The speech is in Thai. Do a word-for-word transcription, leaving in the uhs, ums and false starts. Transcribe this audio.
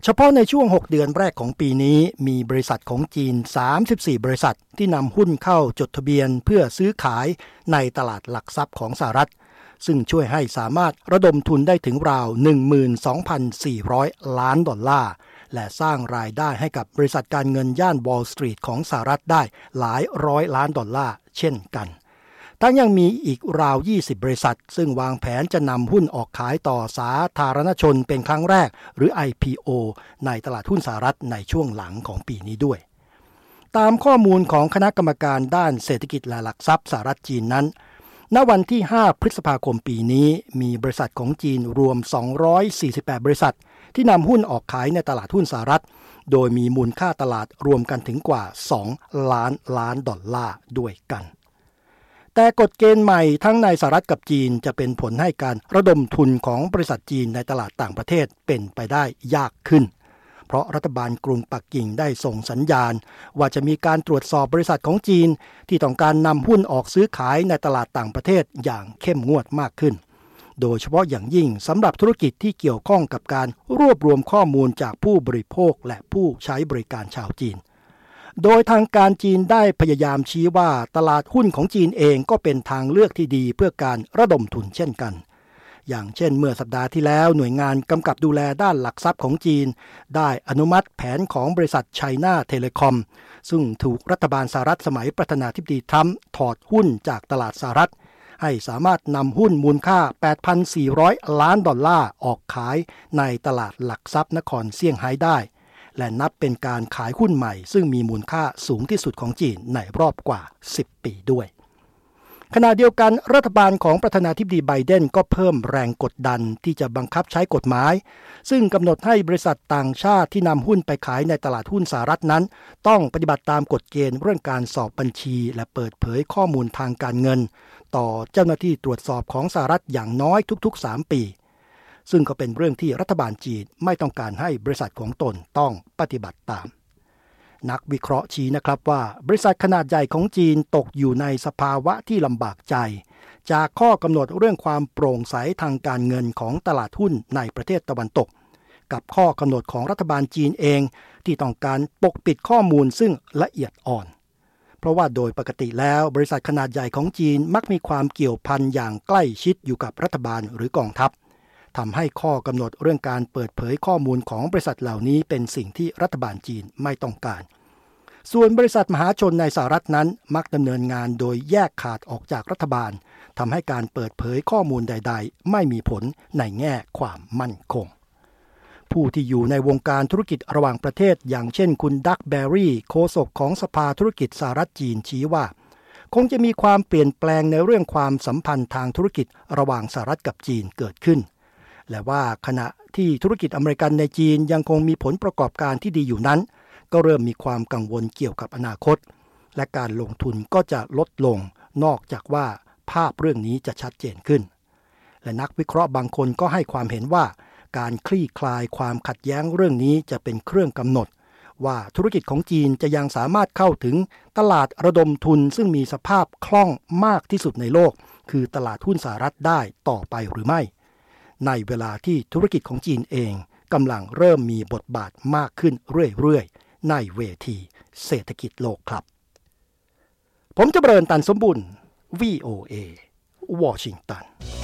เฉพาะในช่วงหกเดือนแรกของปีนี้มีบริษัทของจีนสามสิบสี่บริษัทที่นำหุ้นเข้าจดทะเบียนเพื่อซื้อขายในตลาดหลักทรัพย์ของสหรัฐซึ่งช่วยให้สามารถระดมทุนได้ถึงราว หนึ่งหมื่นสองพันสี่ร้อย ล้านดอลลาร์และสร้างรายได้ให้กับบริษัทการเงินย่านวอลล์สตรีทของสหรัฐได้หลายร้อยล้านดอลลาร์เช่นกันทั้งยังมีอีกราวยี่สิบบริษัทซึ่งวางแผนจะนำหุ้นออกขายต่อสาธารณชนเป็นครั้งแรกหรือ ไอ พี โอ ในตลาดหุ้นสหรัฐในช่วงหลังของปีนี้ด้วยตามข้อมูลของคณะกรรมการด้านเศรษฐกิจและหลักทรัพย์สหรัฐจีนนั้นณวันที่ห้าพฤษภาคมปีนี้มีบริษัทของจีนรวมสองร้อยสี่สิบแปดบริษัทที่นำหุ้นออกขายในตลาดหุ้นสหรัฐโดยมีมูลค่าตลาดรวมกันถึงกว่าสองล้านล้านดอลลาร์ด้วยกันแต่กฎเกณฑ์ใหม่ทั้งในสหรัฐกับจีนจะเป็นผลให้การระดมทุนของบริษัทจีนในตลาดต่างประเทศเป็นไปได้ยากขึ้นเพราะรัฐบาลกรุงปักกิ่งได้ส่งสัญญาณว่าจะมีการตรวจสอบบริษัทของจีนที่ต้องการนำหุ้นออกซื้อขายในตลาดต่างประเทศอย่างเข้มงวดมากขึ้นโดยเฉพาะอย่างยิ่งสำหรับธุรกิจที่เกี่ยวข้องกับการรวบรวมข้อมูลจากผู้บริโภคและผู้ใช้บริการชาวจีนโดยทางการจีนได้พยายามชี้ว่าตลาดหุ้นของจีนเองก็เป็นทางเลือกที่ดีเพื่อการระดมทุนเช่นกันอย่างเช่นเมื่อสัปดาห์ที่แล้วหน่วยงานกำกับดูแลด้านหลักทรัพย์ของจีนได้อนุมัติแผนของบริษัทไชน่าเทเลคอมซึ่งถูกรัฐบาลสหรัฐสมัยประธานาธิบดีทรัมป์ถอดหุ้นจากตลาดสหรัฐให้สามารถนำหุ้นมูลค่า แปดพันสี่ร้อย ล้านดอลลาร์ออกขายในตลาดหลักทรัพย์นครเซี่ยงไฮ้ได้และนับเป็นการขายหุ้นใหม่ซึ่งมีมูลค่าสูงที่สุดของจีนในรอบกว่าสิบปีด้วยขณะเดียวกันรัฐบาลของประธานาธิบดีไบเดนก็เพิ่มแรงกดดันที่จะบังคับใช้กฎหมายซึ่งกำหนดให้บริษัทต่างชาติที่นำหุ้นไปขายในตลาดหุ้นสหรัฐนั้นต้องปฏิบัติตามกฎเกณฑ์เรื่องการสอบบัญชีและเปิดเผยข้อมูลทางการเงินต่อเจ้าหน้าที่ตรวจสอบของสหรัฐอย่างน้อยทุกๆสามปีซึ่งก็เป็นเรื่องที่รัฐบาลจีนไม่ต้องการให้บริษัทของตนต้องปฏิบัติตามนักวิเคราะห์ชี้นะครับว่าบริษัทขนาดใหญ่ของจีนตกอยู่ในสภาวะที่ลำบากใจจากข้อกำหนดเรื่องความโปร่งใสทางการเงินของตลาดหุ้นในประเทศตะวันตกกับข้อกำหนดของรัฐบาลจีนเองที่ต้องการปกปิดข้อมูลซึ่งละเอียดอ่อนเพราะว่าโดยปกติแล้วบริษัทขนาดใหญ่ของจีนมักมีความเกี่ยวพันอย่างใกล้ชิดอยู่กับรัฐบาลหรือกองทัพทำให้ข้อกำหนดเรื่องการเปิดเผยข้อมูลของบริษัทเหล่านี้เป็นสิ่งที่รัฐบาลจีนไม่ต้องการส่วนบริษัทมหาชนในสหรัฐนั้นมักดำเนินงานโดยแยกขาดออกจากรัฐบาลทำให้การเปิดเผยข้อมูลใดๆไม่มีผลในแง่ความมั่นคงผู้ที่อยู่ในวงการธุรกิจระหว่างประเทศอย่างเช่นคุณดักแบร์รี่โฆษกของสภาธุรกิจสหรัฐจีนชี้ว่าคงจะมีความเปลี่ยนแปลงในเรื่องความสัมพันธ์ทางธุรกิจระหว่างสหรัฐกับจีนเกิดขึ้นและว่าขณะที่ธุรกิจอเมริกันในจีนยังคงมีผลประกอบการที่ดีอยู่นั้นก็เริ่มมีความกังวลเกี่ยวกับอนาคตและการลงทุนก็จะลดลงนอกจากว่าภาพเรื่องนี้จะชัดเจนขึ้นและนักวิเคราะห์บางคนก็ให้ความเห็นว่าการคลี่คลายความขัดแย้งเรื่องนี้จะเป็นเครื่องกำหนดว่าธุรกิจของจีนจะยังสามารถเข้าถึงตลาดระดมทุนซึ่งมีสภาพคล่องมากที่สุดในโลกคือตลาดหุ้นสหรัฐได้ต่อไปหรือไม่ในเวลาที่ธุรกิจของจีนเองกำลังเริ่มมีบทบาทมากขึ้นเรื่อยๆในเวทีเศรษฐกิจโลกครับผมจะเบริญตันสมบุญ วี โอ เอ วอชิงตัน